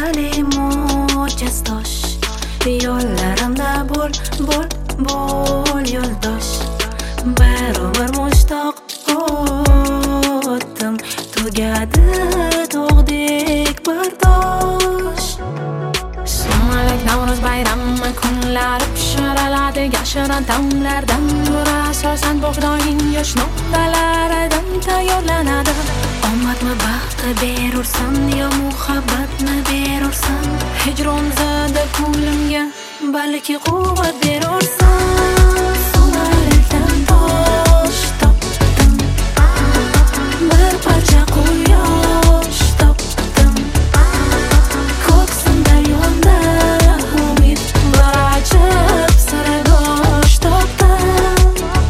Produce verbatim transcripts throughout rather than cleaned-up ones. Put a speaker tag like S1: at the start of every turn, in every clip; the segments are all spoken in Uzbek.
S1: Salim mo'jazdosh, yo'llarimda bo'l, bo'l, bo'l yo'ldosh. Bir umr mushtoq o'tdim, tugadi tog'dek bardosh. Sumalak Navro'z bayrami kunlari pishiraladi yashirin taomlardan. To'ra asosan bug'doyning yosh noktalaridan tayyorlanadi. Omadmi baxtni berursan yo muhabbatni berursan, hijron zada ko'nglimga balki quvvat berursan. Sumalakdan tosh topdim, bir parcha quyosh topdim, ko'ksimda yo'lda umid bir ajab sirdosh topdim.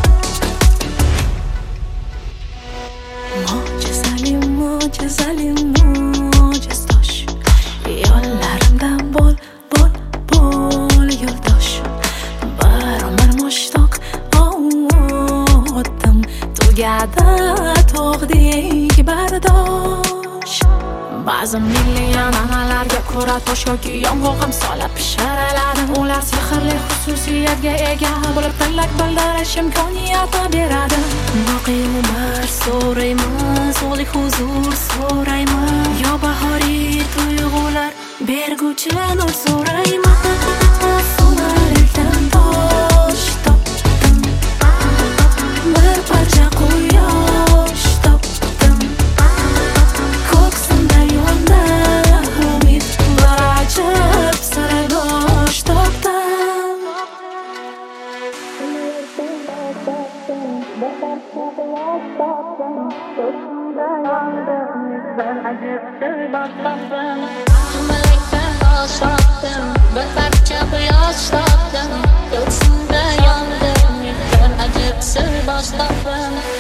S1: Mo'jazali mo'jazali mo'jazdosh, yo'llarimda bo'l, bo'l, bo'l yo'ldosh. Bir umr mushtoq o'tdim, tugadi tog'dek bardosh. Ba'zi milliy an'analarga ko'ra tosh yoki yong'oq ham solib pishiriladi. Ular sehrli xususiyatga ega bo'lib, tilak bildirish imkoniyati beradi. Boqiy umr so'raymiz, o'lik huzur so'raymiz, yo bahoriy tuyg'ular berguvchi nur so'raymiz. Sumalakdan tosh topdim, bir parcha quyosh topdim, ko'ksimda yo'lda umid bir ajab sirdosh topdim.
S2: Sumalakdan tosh topdim, bir parcha quyosh topdim, ko'ksimda yondim, bir ajib sirdosh topdim.